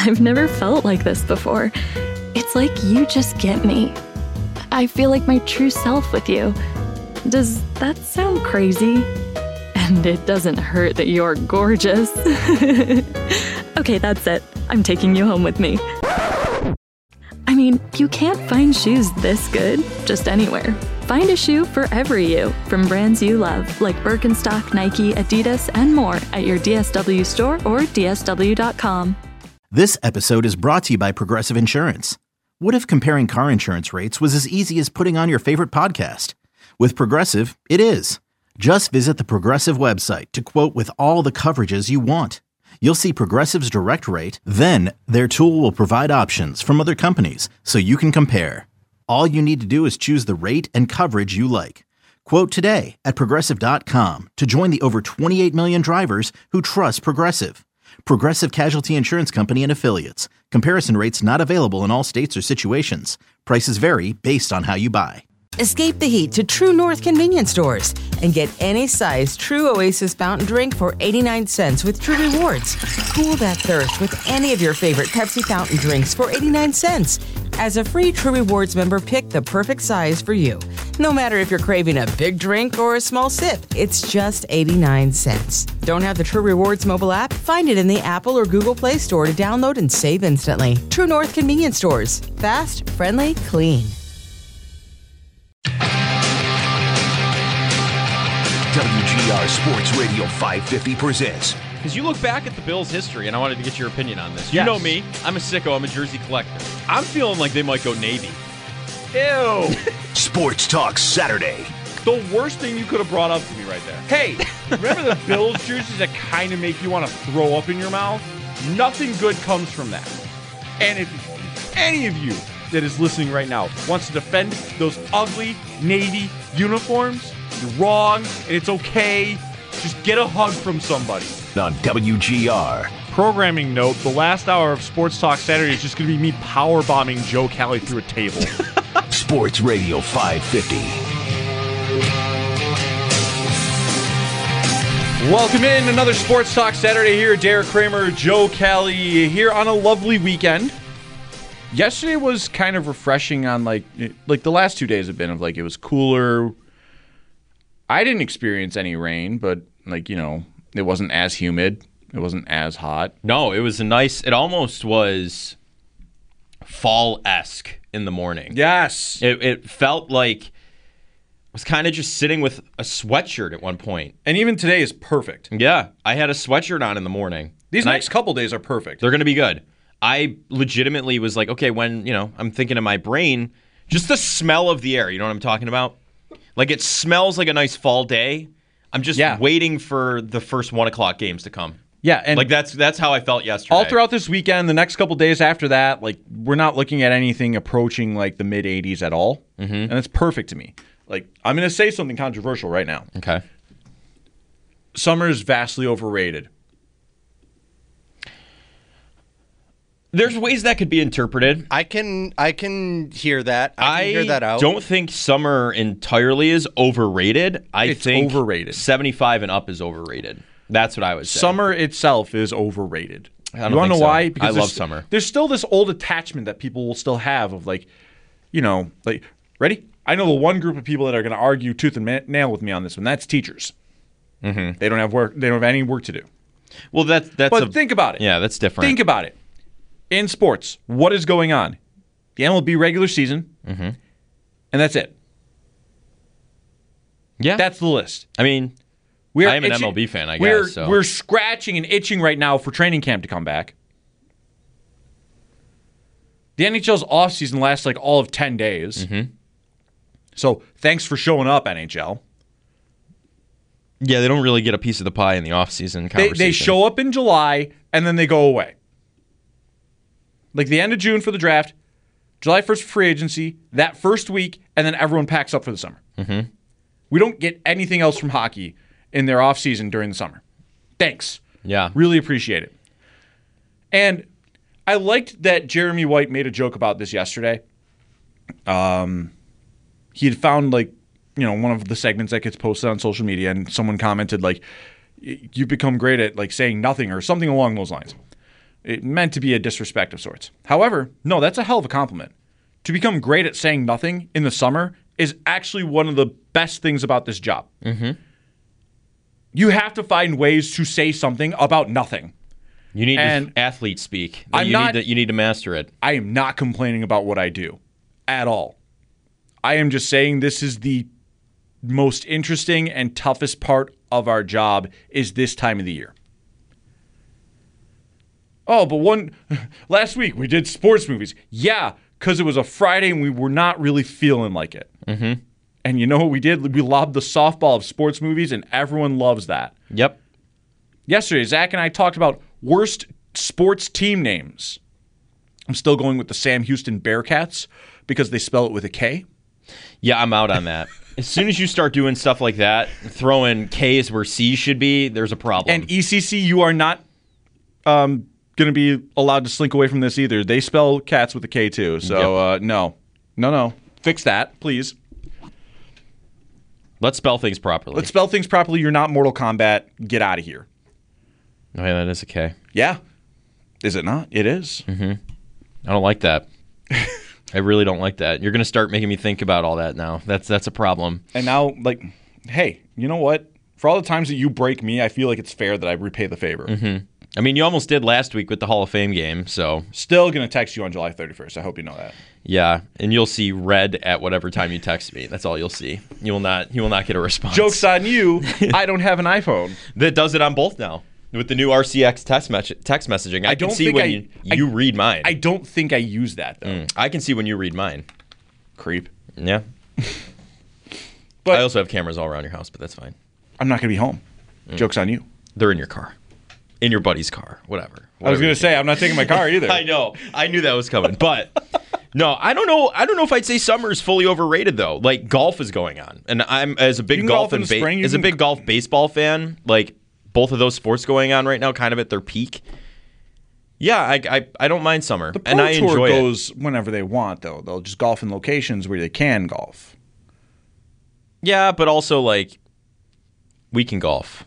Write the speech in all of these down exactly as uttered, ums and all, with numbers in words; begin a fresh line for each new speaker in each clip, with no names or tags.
I've never felt like this before. It's like you just get me. I feel like my true self with you. Does that sound crazy? And it doesn't hurt that you're gorgeous. Okay, that's it. I'm taking you home with me. I mean, you can't find shoes this good just anywhere. Find a shoe for every you from brands you love, like Birkenstock, Nike, Adidas, and more at your D S W store or D S W dot com.
This episode is brought to you by Progressive Insurance. What if comparing car insurance rates was as easy as putting on your favorite podcast? With Progressive, it is. Just visit the Progressive website to quote with all the coverages you want. You'll see Progressive's direct rate, then their tool will provide options from other companies so you can compare. All you need to do is choose the rate and coverage you like. Quote today at Progressive dot com to join the over twenty-eight million drivers who trust Progressive. Progressive Casualty Insurance Company and Affiliates. Comparison rates not available in all states or situations. Prices vary based on how you buy.
Escape the heat to True North convenience stores and get any size True Oasis fountain drink for eighty-nine cents with True Rewards. Cool that thirst with any of your favorite Pepsi fountain drinks for eighty-nine cents. As a free True Rewards member, pick the perfect size for you. No matter if you're craving a big drink or a small sip, it's just eighty-nine cents. Don't have the True Rewards mobile app? Find it in the Apple or Google Play Store to download and save instantly. True North convenience stores. Fast, friendly, clean.
W G R Sports Radio five fifty presents.
Because you look back at the Bills' history, and I wanted to get your opinion on this. You
Yes.
know me. I'm a sicko. I'm a jersey collector. I'm feeling like they might go Navy. Ew.
Sports Talk Saturday.
The worst thing you could have brought up to me right there. Hey, remember the Bills jerseys that kind of make you want to throw up in your mouth? Nothing good comes from that. And if any of you that is listening right now wants to defend those ugly Navy uniforms, you're wrong, and it's okay. Just get a hug from somebody.
On W G R.
Programming note, the last hour of Sports Talk Saturday is just going to be me powerbombing Joe Kelly through a table.
Sports Radio five fifty.
Welcome in, another Sports Talk Saturday here. Derek Kramer, Joe Kelly here on a lovely weekend. Yesterday was kind of refreshing on like like the last two days have been of like it was cooler. I didn't experience any rain, but like, you know, it wasn't as humid. It wasn't as hot.
No, it was a nice, it almost was fall-esque in the morning.
Yes.
It, it felt like I was kind of just sitting with a sweatshirt at one point.
And even today is perfect.
Yeah, I had a sweatshirt on in the morning.
These
And
next
I,
couple days are perfect.
They're going to be good. I legitimately was like, okay, when, you know, I'm thinking in my brain, just the smell of the air, you know what I'm talking about? Like it smells like a nice fall day. I'm just
Yeah.
waiting for the first one o'clock games to come.
Yeah, and
Like that's that's how I felt yesterday.
all throughout this weekend, the next couple days after that, like we're not looking at anything approaching like the mid eighties at all. Mm-hmm. And it's perfect to me. Like I'm going to say something controversial right now.
Okay.
Summer is vastly overrated.
There's ways that could be interpreted.
I can I can hear that. I
I
can hear that out.
don't think summer entirely is overrated. I
It's
think
overrated.
seventy-five and up is overrated. That's what I would say.
Summer itself is overrated.
I don't
you want to
think
know
so.
why?
I
Because
love
there's-
summer.
There's still this old attachment that people will still have of like, you know, like, ready? I know the one group of people that are going to argue tooth and ma- nail with me on this one. That's teachers. Mm-hmm. They don't have work. They don't have any work to do.
Well, that's that's.
But
a,
think about it.
Yeah, that's different.
Think about it. In sports, what is going on? The M L B regular season,
Mm-hmm.
and that's it.
Yeah,
That's the list.
I mean,
We're
I am an
itching-
M L B fan, I
we're,
guess. So.
We're scratching and itching right now for training camp to come back. The N H L's offseason lasts like all of ten days.
Mm-hmm.
So thanks for showing up, N H L.
Yeah, they don't really get a piece of the pie in the offseason
They,
conversation.
they show up in July, and then they go away. Like the end of June for the draft, July first for free agency, that first week, and then everyone packs up for the summer.
Mm-hmm.
We don't get anything else from hockey in their offseason during the summer. Thanks.
Yeah.
Really appreciate it. And I liked that Jeremy White made a joke about this yesterday. Um, he had found, like, you know, one of the segments that gets posted on social media, and someone commented, like, you've become great at, like, saying nothing or something along those lines. It meant to be a disrespect of sorts. However, no, that's a hell of a compliment. To become great at saying nothing in the summer is actually one of the best things about this job.
Mm-hmm.
You have to find ways to say something about nothing.
You need
And
to athlete speak.
I'm
you
not-
need to, you need to master it.
I am not complaining about what I do at all. I am just saying this is the most interesting and toughest part of our job is this time of the year. Oh, but one last week we did sports movies. Yeah, because it was a Friday and we were not really feeling like it.
Mm-hmm.
And you know what we did? We lobbed the softball of sports movies, and everyone loves that.
Yep.
Yesterday, Zach and I talked about worst sports team names. I'm still going with the Sam Houston Bearcats because they spell it with a K.
Yeah, I'm out on that. As soon as you start doing stuff like that, throwing K's where C's should be, there's a problem.
And E C C, you are not um, going to be allowed to slink away from this either. They spell cats with a K too. So, uh, no. No, no. Fix that, please.
Let's spell things properly.
Let's spell things properly. You're not Mortal Kombat. Get out of here.
Oh, yeah, that is a K.
Yeah. Is it not? It is.
Mm-hmm. I don't like that. I really don't like that. You're going to start making me think about all that now. That's that's a problem.
And now, like, hey, you know what? For all the times that you break me, I feel like it's fair that I repay the favor.
Mm-hmm. I mean, you almost did last week with the Hall of Fame game, so.
Still going to text you on July thirty-first. I hope you know that.
Yeah, and you'll see red at whatever time you text me. That's all you'll see. You will not you will not get a response.
Joke's on you. I don't have an iPhone.
That does it on both now. With the new R C X text, me- text messaging, I,
I
can
don't
see
think
when
I-
you,
I-
you read mine.
I don't think I use that, though.
Mm, I can see when you read mine.
Creep.
Yeah.
But
I also have cameras all around your house, but that's fine.
I'm not going to be home.
Mm.
Joke's on you.
They're in your car. In your buddy's car. Whatever.
I was
Whatever
going
you
to say, I'm not taking my car either.
I know. I knew that was coming. But no, I don't know. I don't know if I'd say summer is fully overrated though. Like golf is going on, and I'm as a big
You can
golf
golf in
and
the spring, you
as a
can-
big golf baseball fan. Like both of those sports going on right now, kind of at their peak. Yeah, I I, I don't mind summer,
The Pro
and I
Tour
enjoy it.
goes whenever they want, though. They'll just golf in locations where they can golf.
Yeah, but also like we can golf.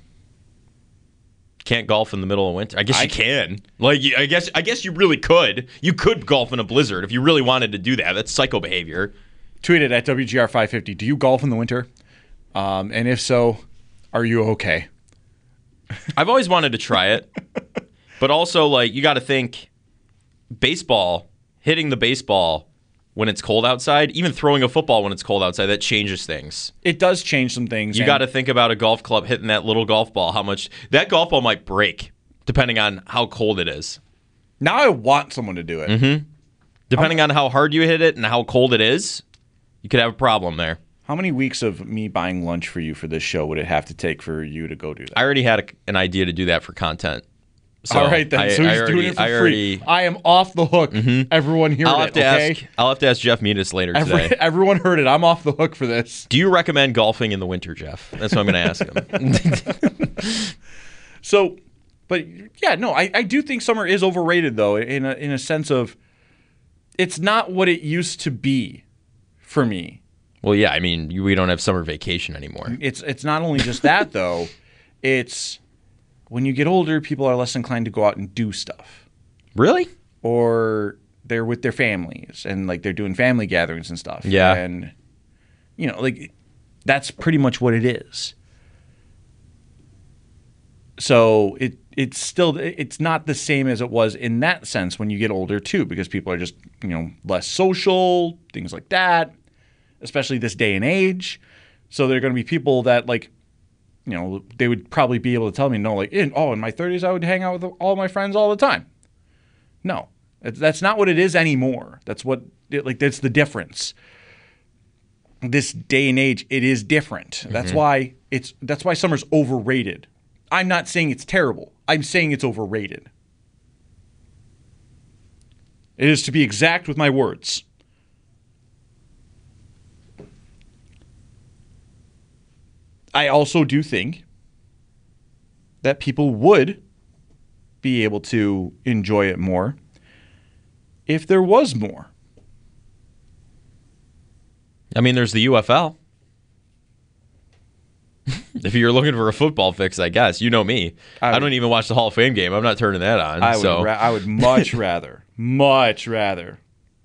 Can't golf in the middle of winter. I guess
I
you can. Like, you- I guess, I guess you really could. You could golf in a blizzard if you really wanted to do that. That's psycho behavior.
Tweet it at W G R five fifty. Do you golf in the winter? Um, and if so, are you okay?
I've always wanted to try it, but also like you got to think, baseball, hitting the baseball when it's cold outside, even throwing a football when it's cold outside, that changes things.
It does change some things.
You
and
got to think about a golf club hitting that little golf ball. How much that golf ball might break, depending on how cold it is.
Now I want someone to do it.
Mm-hmm. Depending on how hard you hit it and how cold it is, you could have a problem there.
How many weeks of me buying lunch for you for this show would it have to take for you to go do that?
I already had a, an idea to do that for content. So
All right, then.
I,
so he's
I already,
doing it for
I
free.
already,
I am off the hook. Everyone heard
I'll have
it,
to
okay?
ask. I'll have to ask Jeff Meadus later
Every,
today.
everyone heard it. I'm off the hook for this.
Do you recommend golfing in the winter, Jeff? That's what I'm going to ask him.
So, but yeah, no, I, I do think summer is overrated, though, in a, in a sense of it's not what it used to be for me.
Well, yeah, I mean, you- we don't have summer vacation anymore.
It's it's not only just that, though. It's when you get older, people are less inclined to go out and do stuff.
Really?
Or they're with their families and like they're doing family gatherings and stuff.
Yeah.
And, you know, like that's pretty much what it is. So it it's still it's not the same as it was in that sense when you get older too, because people are just, you know, less social, things like that, especially this day and age. So there are going to be people that like, you know, they would probably be able to tell me, no, like, in, oh, in my thirties, I would hang out with all my friends all the time. No, that's, that's not what it is anymore. That's what, it, like, that's the difference. This day and age, it is different. Mm-hmm. That's why it's, that's why summer's overrated. I'm not saying it's terrible. I'm saying it's overrated. It is to be exact with my words. I also do think that people would be able to enjoy it more if there was more.
I mean, there's the U F L. If you're looking for a football fix, I guess. You know me.
I, would,
I don't even watch the Hall of Fame game. I'm not turning that on.
I
so.
would, ra- I would much rather, much rather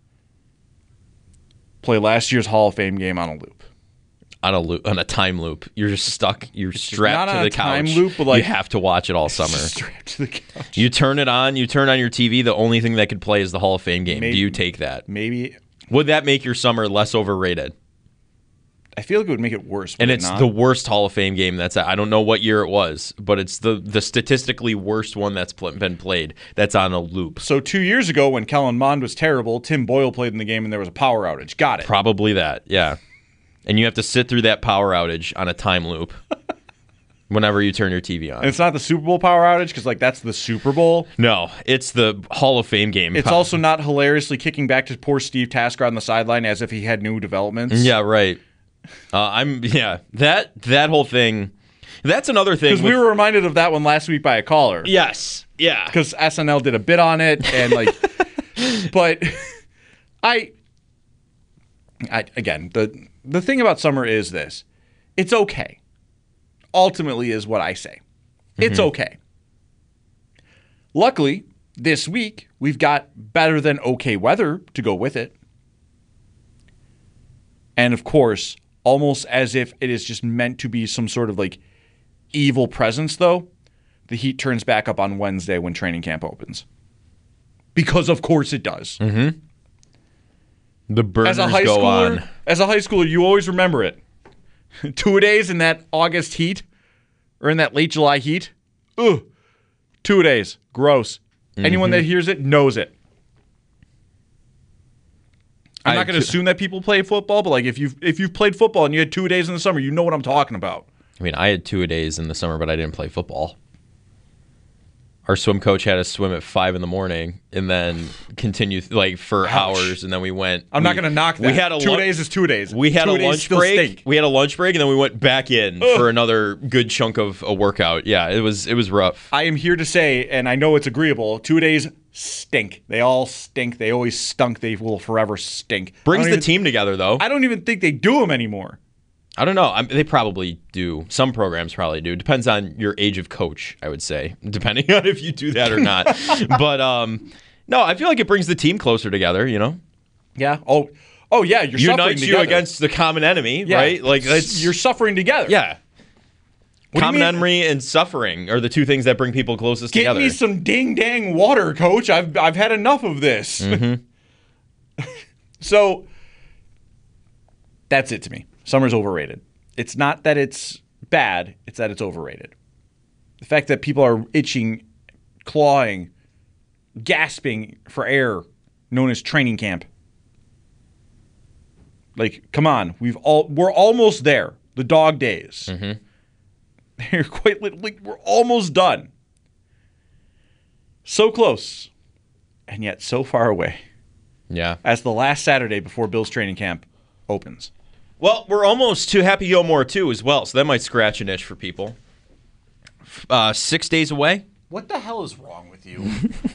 play last year's Hall of Fame game on a loop.
On a loop, on a time loop. You're just stuck. You're strapped
not
to
on
the
a time
couch.
loop, but like,
you have to watch it all summer.
Strapped to the couch.
You turn it on. You turn on your T V. The only thing that could play is the Hall of Fame game.
Maybe,
Do you take that?
Maybe.
Would that make your summer less overrated?
I feel like it would make it worse.
And
it
it's
not?
the worst Hall of Fame game that's. I don't know what year it was, but it's the the statistically worst one that's pl- been played. That's on a loop.
So two years ago, when Kellen Mond was terrible, Tim Boyle played in the game, and there was a power outage. Got it.
Probably that. Yeah. And you have to sit through that power outage on a time loop whenever you turn your T V on.
And it's not the Super Bowl power outage because, like, that's the Super Bowl.
No, it's the Hall of Fame game.
It's also not hilariously kicking back to poor Steve Tasker on the sideline as if he had new developments.
Yeah, right. Uh, I'm yeah that that whole thing. That's another thing.
Because we were reminded of that one last week by a caller.
Yes. Yeah.
Because S N L did a bit on it, and like, but I, I again the the thing about summer is this: it's okay. Ultimately, is what I say. It's
Mm-hmm.
okay. Luckily, this week we've got better than okay weather to go with it, and of course, almost as if it is just meant to be some sort of like evil presence, though, the heat turns back up on Wednesday when training camp opens. Because of course it does.
Mm-hmm. The burners
As a high
go
schooler,
on.
as a high schooler, you always remember it. Two days in that August heat, or in that late July heat. Ugh. Two days. Gross. Mm-hmm. Anyone that hears it knows it. I'm
I
not going to assume that people play football, but like if you've if you've played football and you had two days in the summer, you know what I'm talking about.
I mean, I had two a days in the summer, but I didn't play football. Our swim coach had us swim at five in the morning and then continue like for
Ouch.
hours, and then we went.
I'm
we,
not going to knock that.
We had a
two
lun-
days is two days.
We had
two
a
days
lunch
still
break.
stink.
We had a lunch break, and then we went back in
Ugh.
for another good chunk of a workout. Yeah, it was it was rough.
I am here to say, and I know it's agreeable, two days stink. They all stink. They always stunk. They will forever stink.
Brings
I
the
don't even-
team together, though.
I don't even think they do them anymore.
I don't know. I they probably do. Some programs probably do. Depends on your age of coach, I would say, depending on if you do that or not. But um, no, I feel like it brings the team closer together. You know,
Yeah. Oh, oh yeah. You're suffering
unites you
together.
against the common enemy,
Yeah.
right? Like that's
you're suffering together.
yeah.
What do you
Common
mean?
enemy and suffering are the two things that bring people closest
Get
together.
me some ding dang water, coach. I've I've had enough of this.
Mm-hmm.
So that's it to me. Summer's overrated. It's not that it's bad, it's that it's overrated. The fact that people are itching, clawing, gasping for air, known as training camp. Like, come on, we've all we're almost there. The dog days.
Mm-hmm.
They're quite literally, we're almost done. So close, and yet so far away.
Yeah.
As the last Saturday before Bill's training camp opens.
Well, we're almost to Happy Gilmore too, as well, so that might scratch an itch for people. Uh, six days away.
What the hell is wrong with you?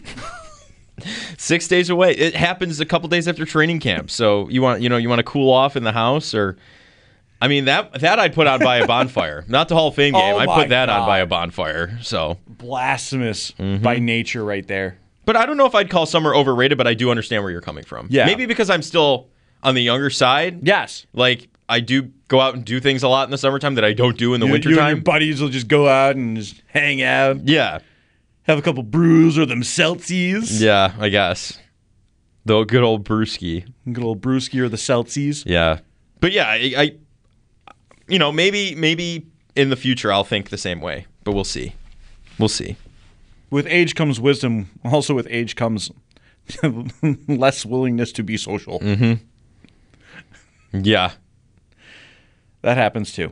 Six days away. It happens a couple days after training camp. So you want you know you want to cool off in the house, or I mean that that I'd put on by a bonfire, not the Hall of Fame game.
Oh
I
my
put that on
God.
by a bonfire. So,
Blasphemous
Mm-hmm.
by nature right there.
but I don't know if I'd call summer overrated, but I do understand where you're coming from.
Yeah.
Maybe because I'm still on the younger side.
Yes.
Like I do go out and do things a lot in the summertime that I don't do in the
You, you and your
wintertime.
buddies will just go out and just hang out,
Yeah.
have a couple brews or them Celsius.
Yeah, I guess. The good old brewski.
Good old brewski or the Celsius.
Yeah. But yeah, I, I you know, maybe maybe in the future I'll think the same way, but we'll see. We'll see.
With age comes wisdom. Also with age comes less willingness to be social.
Mm. Yeah.
That happens too.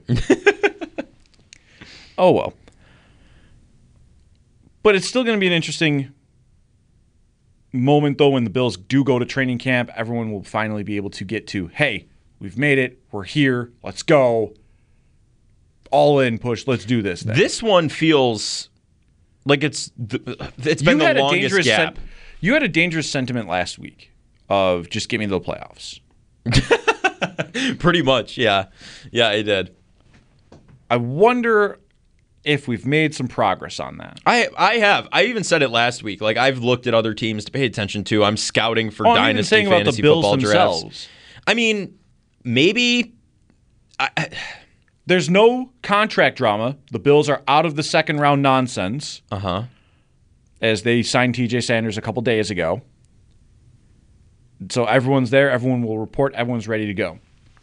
Oh, well. But it's still going to be an interesting moment, though, when the Bills do go to training camp. Everyone will finally be able to get to, hey, we've made it. We're here. Let's go. All in, push. Let's do this thing.
This one feels like it's the, it's been
You
the
had a
longest
dangerous
gap.
sen- you had a dangerous sentiment last week of just get me to the playoffs.
Pretty much, yeah. Yeah, I did.
I wonder if we've made some progress on that.
I I have. I even said it last week. Like, I've looked at other teams to pay attention to. I'm scouting for
oh,
dynasty
I'm
fantasy
about the Bills
football
themselves.
drafts. I mean, maybe. I, I,
There's no contract drama. The Bills are out of the second round nonsense.
Uh huh.
As they signed T J Sanders a couple days ago. So everyone's there. Everyone will report. Everyone's ready to go.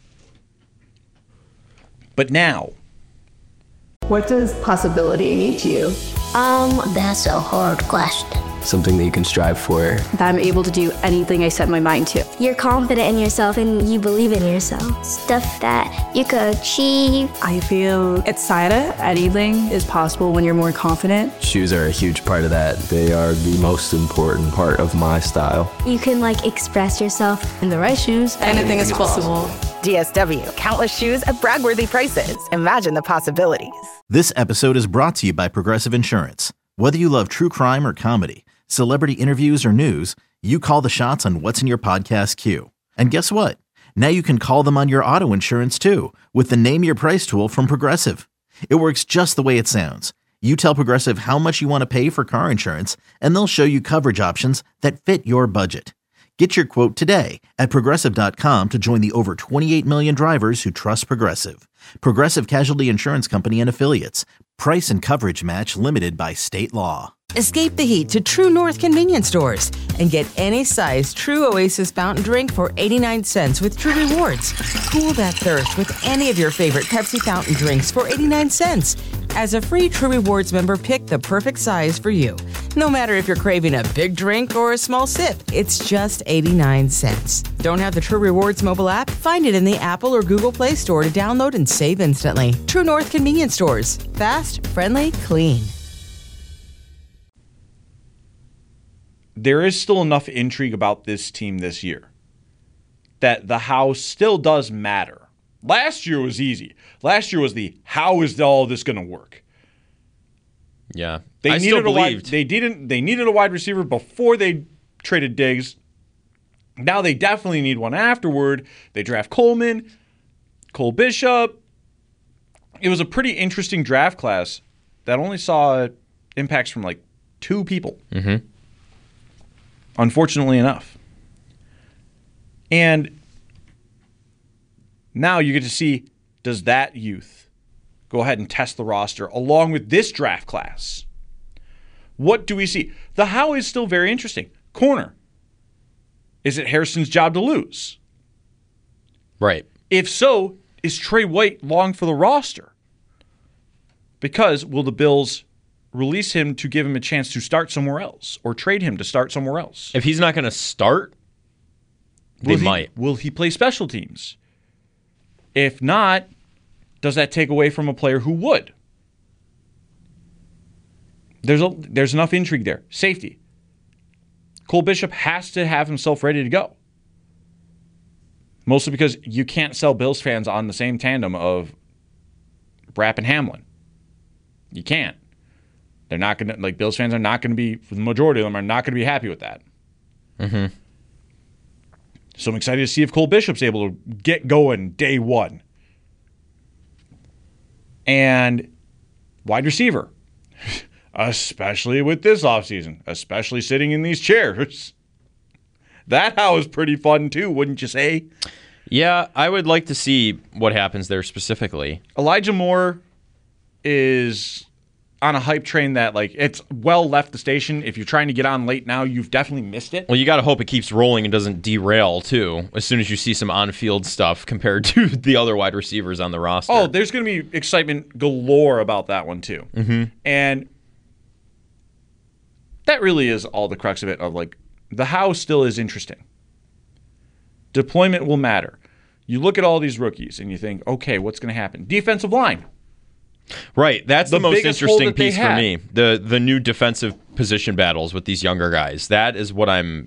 But now.
What does possibility mean to you?
Um, that's a hard question.
Something that you can strive for.
That I'm able to do anything I set my mind to.
You're confident in yourself and you believe in yourself. Stuff that you could achieve.
I feel excited. Anything is possible when you're more confident.
Shoes are a huge part of that. They are the most important part of my style.
You can, like, express yourself.
In the right shoes, anything is possible.
D S W. Countless shoes at Bragworthy prices. Imagine the possibilities.
This episode is brought to you by Progressive Insurance. Whether you love true crime or comedy, celebrity interviews or news, you call the shots on what's in your podcast queue. And guess what? Now you can call them on your auto insurance too with the Name Your Price tool from Progressive. It works just the way it sounds. You tell Progressive how much you want to pay for car insurance, and they'll show you coverage options that fit your budget. Get your quote today at Progressive dot com to join the over twenty-eight million drivers who trust Progressive. Progressive Casualty Insurance Company and Affiliates. Price and coverage match limited by state law.
Escape the heat to True North convenience stores and get any size True Oasis fountain drink for eighty-nine cents with True Rewards. Cool that thirst with any of your favorite Pepsi fountain drinks for eighty-nine cents. As a free True Rewards member, pick the perfect size for you. No matter if you're craving a big drink or a small sip, it's just eighty-nine cents. Don't have the True Rewards mobile app? Find it in the Apple or Google Play Store to download and save instantly. True North convenience stores. Fast, friendly, clean.
There is still enough intrigue about this team this year that the how still does matter. Last year was easy. Last year was the how is all this going to work?
Yeah,
they
I
needed
still
a
believed.
wide, they didn't. They needed a wide receiver before they traded Diggs. Now they definitely need one afterward. They draft Coleman, Cole Bishop. It was a pretty interesting draft class that only saw impacts from like two people.
Mm-hmm.
Unfortunately enough. And now you get to see, does that youth go ahead and test the roster along with this draft class? What do we see? The how is still very interesting. Corner. Is it Harrison's job to lose?
Right.
If so, is Trey White long for the roster? Because will the Bills release him to give him a chance to start somewhere else or trade him to start somewhere else?
If he's not going to start, they
will he,
might.
Will he play special teams? If not, does that take away from a player who would? There's a, there's enough intrigue there. Safety. Cole Bishop has to have himself ready to go. Mostly because you can't sell Bills fans on the same tandem of Brapp and Hamlin. You can't. They're not going to, like, Bills fans are not going to be, for the majority of them, are not going to be happy with that.
Mm-hmm.
So I'm excited to see if Cole Bishop's able to get going day one. And wide receiver, especially with this offseason, especially sitting in these chairs. That how is pretty fun too, wouldn't you say?
Yeah, I would like to see what happens there specifically.
Elijah Moore is on a hype train that, like, it's well left the station. If you're trying to get on late now, you've definitely missed it.
Well, you got to hope it keeps rolling and doesn't derail, too, as soon as you see some on-field stuff compared to the other wide receivers on the roster.
Oh, there's going to be excitement galore about that one, too.
Mm-hmm.
And that really is all the crux of it, of, like, the how still is interesting. Deployment will matter. You look at all these rookies and you think, okay, what's going to happen? Defensive line.
Right, that's the, the most interesting piece for
had.
me. The the new defensive position battles with these younger guys. That is what I'm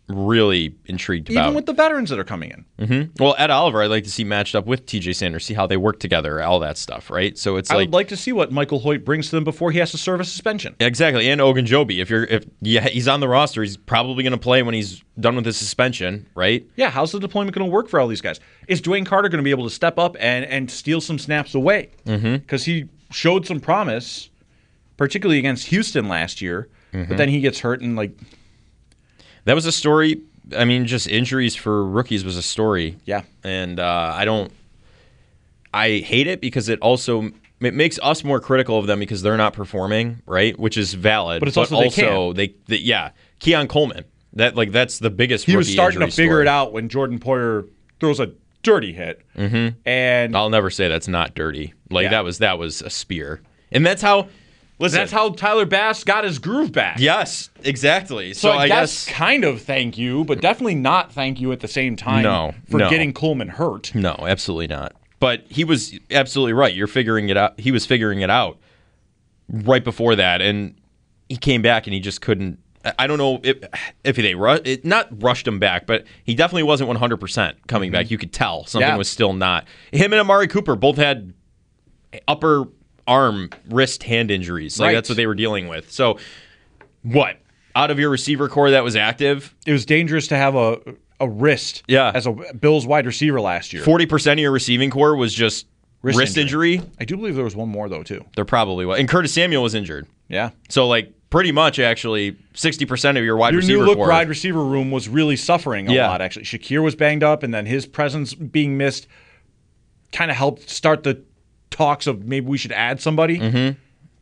really intrigued about.
Even with the veterans that are coming in.
Mm-hmm. Well, Ed Oliver, I'd like to see matched up with T J Sanders, see how they work together, all that stuff, right? So it's
I
like
would like to see what Michael Hoyt brings to them before he has to serve a suspension.
Exactly, and Ogunjobi. If you're, if yeah, he's on the roster, he's probably going to play when he's done with his suspension, right?
Yeah, how's the deployment going to work for all these guys? Is Dwayne Carter going to be able to step up and, and steal some snaps away?
Mm-hmm.
Because he showed some promise, particularly against Houston last year,
Mm-hmm.
but then he gets hurt and like
that was a story. I mean, just injuries for rookies was a story.
Yeah,
and uh, I don't. I hate it because it also it makes us more critical of them because they're not performing, right? Which is valid,
but it's
but
also,
also
they,
they, they yeah, Keon Coleman. That like that's the biggest.
He
rookie
was starting to figure
story.
it out when Jordan Poyer throws a dirty hit,
mm-hmm.
and
I'll never say that's not dirty. Like
yeah.
that was that was a spear, and that's how. Listen,
that's how Tyler Bass got his groove back.
Yes, exactly.
So,
so
I,
I
guess,
guess
kind of thank you, but definitely not thank you at the same time.
No,
for
no.
getting Coleman hurt.
No, absolutely not. But he was absolutely right. You're figuring it out. He was figuring it out right before that, and he came back and he just couldn't. I don't know if if they ru- it, not rushed him back, but he definitely wasn't one hundred percent coming
mm-hmm.
back. You could tell something
yeah.
was still not. Him and Amari Cooper both had upper arm, wrist, hand injuries. Like
right.
that's what they were dealing with. So, what out of your receiver core that was active?
It was dangerous to have a a wrist.
Yeah.
as a Bills wide receiver last year.
Forty percent of your receiving core was just wrist, wrist injury.
injury. I do believe there was one more though too.
There probably was, and Curtis Samuel was injured.
Yeah.
So like pretty much actually sixty percent of your wide
your
receiver
new look
core.
wide receiver room was really suffering a
yeah.
lot. Actually, Shakir was banged up, and then his presence being missed kind of helped start the talks of maybe we should add somebody.
Mm-hmm.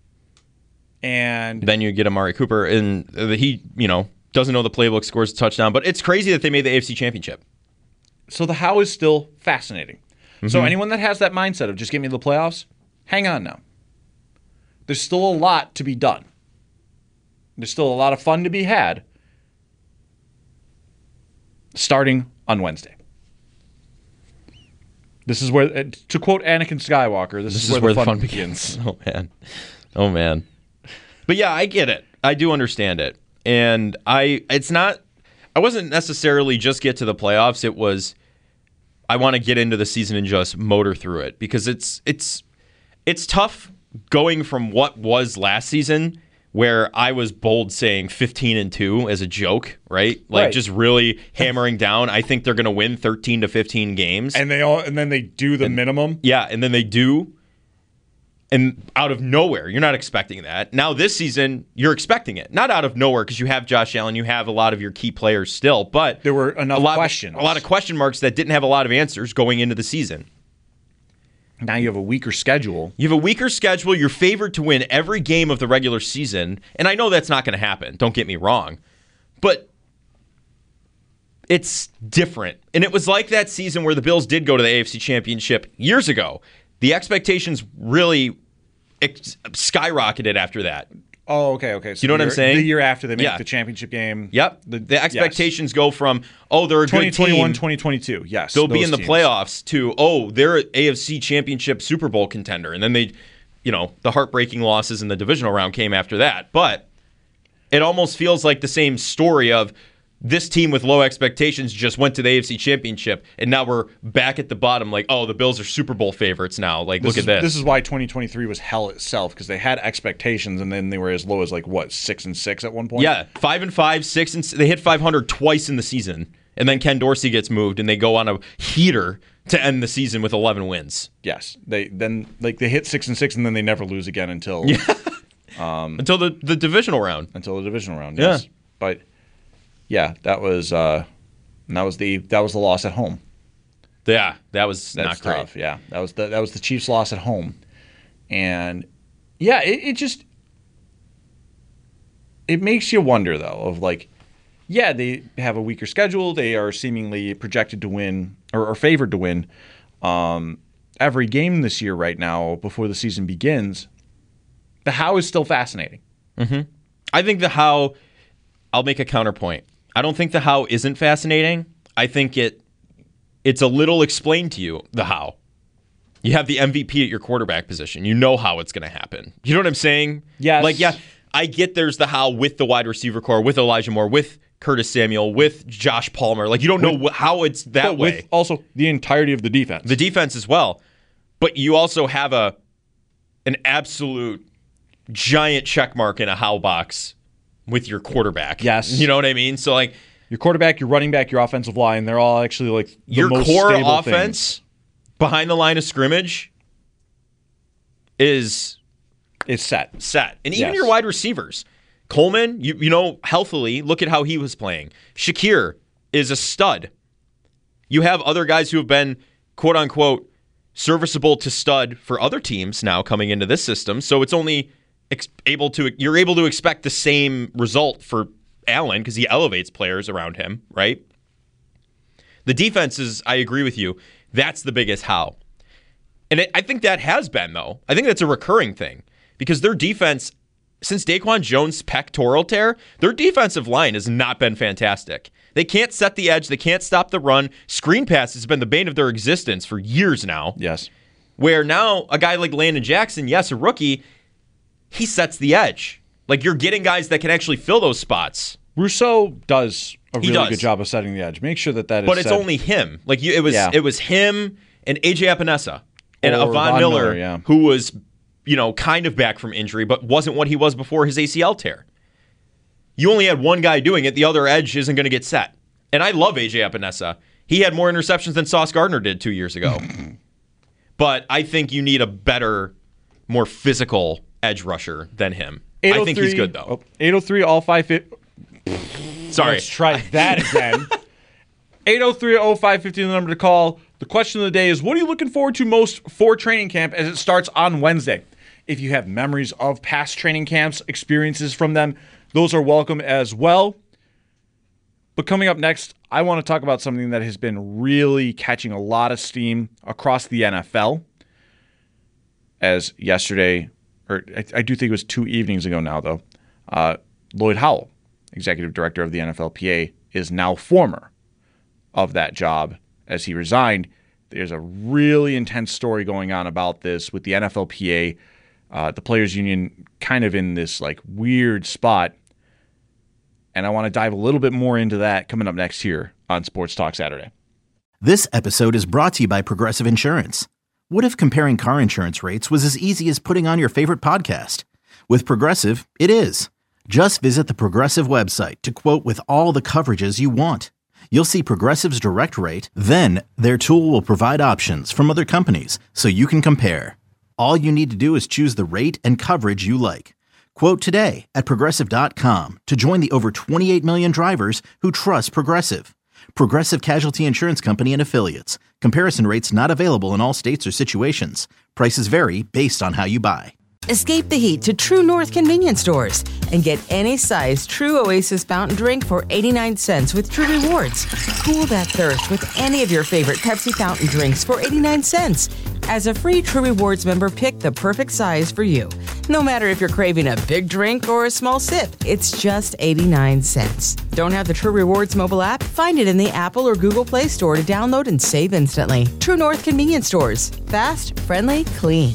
And
then you get Amari Cooper, and he, you know, doesn't know the playbook, scores a touchdown. But it's crazy that they made the A F C Championship.
So the how is still fascinating.
Mm-hmm.
So anyone that has that mindset of just get me to the playoffs, hang on now. There's still a lot to be done. There's still a lot of fun to be had starting on Wednesday. This is where, to quote Anakin Skywalker, this,
This
is,
is
where,
where
the,
the
fun,
fun
begins.
begins. Oh, man. Oh, man. But yeah, I get it. I do understand it. And I, it's not, I wasn't necessarily just get to the playoffs. It was, I want to get into the season and just motor through it because it's, it's, it's tough going from what was last season where I was bold saying fifteen and two as a joke, right? Like
right.
just really hammering down. I think they're going to win thirteen to fifteen games.
And they all and then they do the
and,
minimum.
Yeah, and then they do. And out of nowhere, you're not expecting that. Now this season, you're expecting it. Not out of nowhere because you have Josh Allen, you have a lot of your key players still, but
there were enough
a lot,
questions.
A lot of question marks that didn't have a lot of answers going into the season.
Now you have a weaker schedule.
You have a weaker schedule. You're favored to win every game of the regular season. And I know that's not going to happen. Don't get me wrong. But it's different. And it was like that season where the Bills did go to the A F C Championship years ago. The expectations really ex- skyrocketed after that.
Oh, okay, okay. So
you know what
year,
I'm saying?
The year after they make
yeah.
the championship game.
Yep. The, the expectations yes. go from, oh, they're a good team.
twenty twenty-one, twenty twenty-two, yes.
They'll be in the
teams.
playoffs to, oh, they're an A F C Championship Super Bowl contender. And then they, you know, the heartbreaking losses in the divisional round came after that. But it almost feels like the same story of this team with low expectations just went to the A F C Championship, and now we're back at the bottom like, oh, the Bills are Super Bowl favorites now. Like,
this
look
is,
at this.
This is why twenty twenty-three was hell itself, because they had expectations, and then they were as low as, like, what, six and six at one point?
Yeah, five and five, six and they hit five hundred twice in the season, and then Ken Dorsey gets moved, and they go on a heater to end the season with eleven wins.
Yes. They then, like, they hit six and six, and then they never lose again until...
Yeah.
um,
until the, the divisional round.
Until the divisional round, yes.
Yeah.
But... Yeah, that was uh, that was the that was the loss at home.
Yeah, that was
That's
not great.
Tough. Yeah, that was the that was the Chiefs' loss at home, and yeah, it, it just it makes you wonder though of like, yeah, they have a weaker schedule. They are seemingly projected to win or, or favored to win um, every game this year right now before the season begins. The how is still fascinating.
Mm-hmm. I think the how. I'll make a counterpoint. I don't think the how isn't fascinating. I think it it's a little explained to you, the how. You have the M V P at your quarterback position. You know how it's going to happen. You know what I'm saying?
Yes.
Like, yeah, I get there's the how with the wide receiver core, with Elijah Moore, with Curtis Samuel, with Josh Palmer. Like, you don't know with, how it's that way.
With also the entirety of the defense.
The defense as well. But you also have a an absolute giant check mark in a how box with your quarterback.
Yes.
You know what I mean? So, like,
your quarterback, your running back, your offensive line, they're all actually like the
your
most
core
stable
offense
things.
Behind the line of scrimmage is
is set.
Set. And even
yes.
your wide receivers. Coleman, you you know, healthily, look at how he was playing. Shakir is a stud. You have other guys who have been, quote unquote, serviceable to stud for other teams now coming into this system. So it's only ex- able to you're able to expect the same result for Allen because he elevates players around him, right? The defense is, I agree with you, that's the biggest how. And it, I think that has been, though. I think that's a recurring thing because their defense, since Daquan Jones' pectoral tear, their defensive line has not been fantastic. They can't set the edge. They can't stop the run. Screen pass has been the bane of their existence for years now.
Yes.
Where now a guy like Landon Jackson, yes, a rookie, he sets the edge. Like, you're getting guys that can actually fill those spots.
Rousseau does a really
does.
good job of setting the edge. Make sure that that is
But it's
set.
only him. Like, you, it was
yeah.
it was him and A J Epinesa and
Or
Von
Von
Miller,
Miller yeah.
who was, you know, kind of back from injury, but wasn't what he was before his A C L tear. You only had one guy doing it. The other edge isn't going to get set. And I love A J Epinesa. He had more interceptions than Sauce Gardner did two years ago. But I think you need a better, more physical edge rusher than him. I think he's good, though.
Oh, eight oh three, all five fifty.
Sorry.
Let's try that again. eight oh three, oh five fifty, the number to call. The question of the day is, what are you looking forward to most for training camp as it starts on Wednesday? If you have memories of past training camps, experiences from them, those are welcome as well. But coming up next, I want to talk about something that has been really catching a lot of steam across the N F L. As yesterday, or I, I do think it was two evenings ago now, though, uh, Lloyd Howell, executive director of the N F L P A, is now former of that job as he resigned. There's a really intense story going on about this with the N F L P A, uh, the Players Union kind of in this like weird spot. And I want to dive a little bit more into that coming up next here on Sports Talk Saturday.
This episode is brought to you by Progressive Insurance. What if comparing car insurance rates was as easy as putting on your favorite podcast? With Progressive, it is. Just visit the Progressive website to quote with all the coverages you want. You'll see Progressive's direct rate, then their tool will provide options from other companies so you can compare. All you need to do is choose the rate and coverage you like. Quote today at Progressive dot com to join the over twenty-eight million drivers who trust Progressive. Progressive Casualty Insurance Company and Affiliates. Comparison rates not available in all states or situations. Prices vary based on how you buy.
Escape the heat to True North convenience stores and get any size True Oasis fountain drink for eighty-nine cents with True Rewards. Cool that thirst with any of your favorite Pepsi fountain drinks for eighty-nine cents. As a free True Rewards member, pick the perfect size for you. No matter if you're craving a big drink or a small sip, it's just eighty-nine cents. Don't have the True Rewards mobile app? Find it in the Apple or Google Play Store to download and save instantly. True North convenience stores. Fast, friendly, clean.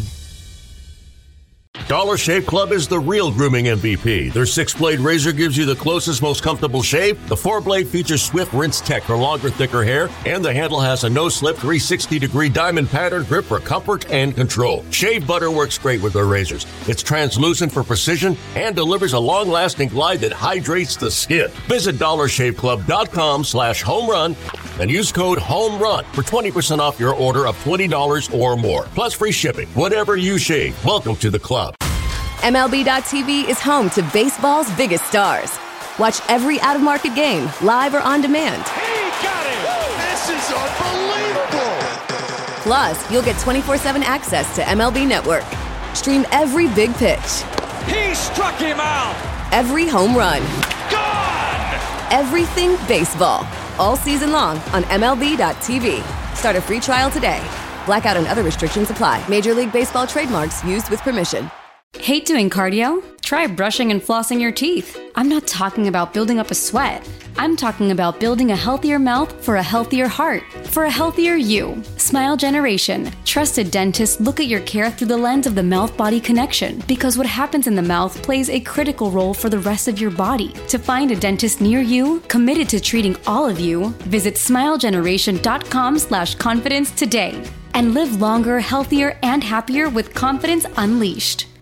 Dollar Shave Club is the real grooming M V P. Their six-blade razor gives you the closest, most comfortable shave. The four-blade features swift rinse tech for longer, thicker hair. And the handle has a no-slip three sixty degree diamond pattern grip for comfort and control. Shave butter works great with their razors. It's translucent for precision and delivers a long-lasting glide that hydrates the skin. Visit dollar shave club dot com slash home run and use code HOMERUN for twenty percent off your order of twenty dollars or more. Plus free shipping. Whatever you shave, welcome to the club.
M L B dot T V is home to baseball's biggest stars. Watch every out-of-market game, live or on demand.
He got it! This is unbelievable!
Plus, you'll get twenty-four seven access to M L B Network. Stream every big pitch.
He struck him out!
Every home run.
Gone!
Everything baseball. All season long on M L B dot T V. Start a free trial today. Blackout and other restrictions apply. Major League Baseball trademarks used with permission.
Hate doing cardio? Try brushing and flossing your teeth. I'm not talking about building up a sweat. I'm talking about building a healthier mouth for a healthier heart, for a healthier you. Smile Generation. Trusted dentists look at your care through the lens of the mouth-body connection, because what happens in the mouth plays a critical role for the rest of your body. To find a dentist near you, committed to treating all of you, visit smilegeneration.com slash confidence today. And live longer, healthier, and happier with confidence unleashed.